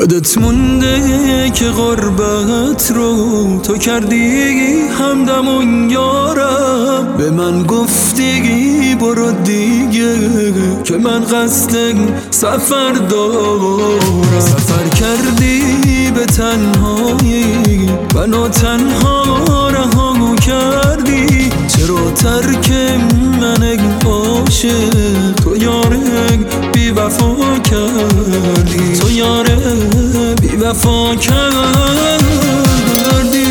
یادت مونده که غربت رو تو کردی همدمون یارم، به من گفتی برو دیگه که من قصد سفر دارم. سفر کردی به تنهایی منو تنها رها کردی، چرا ترک من عاشق تو یار بی وفا کردی، تو یار بی وفا کردی.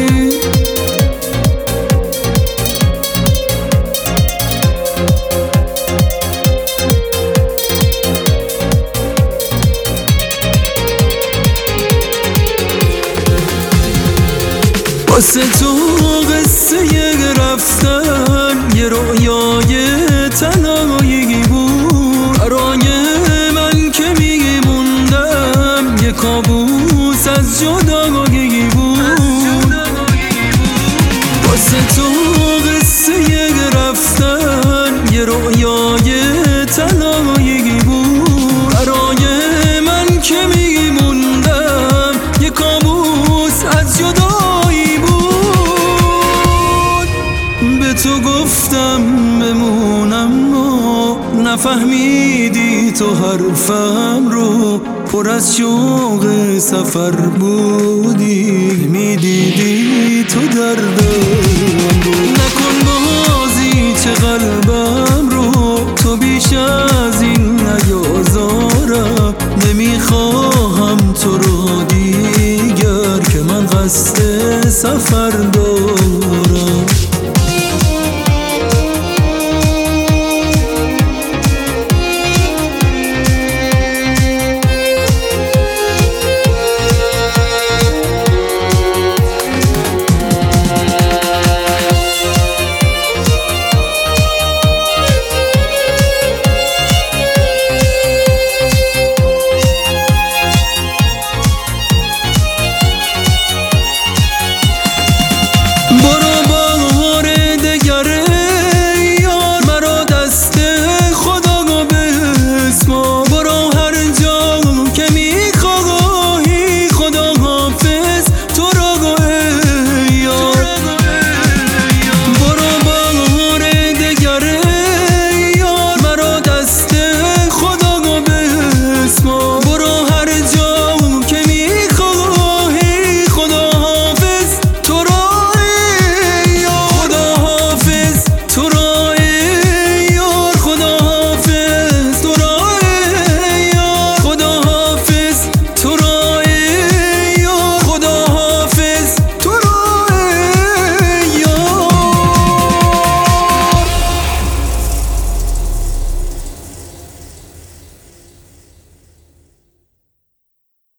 واسه تو قصه رفتن یه رویای تنهایی بود، برای من که میموندم یه کابوس از جدایی بود. واسه تو قصه رفتن یه رویای تنهایی بود، برای من که میموندم یه کابوس از جدایی بود. به تو گفتم بمونم و نفهمیدی تو حرفم رو، پر از شوق سفر بودی، میدیدی تو دردم بود. نکن بازی چه قلبم رو تو بیش از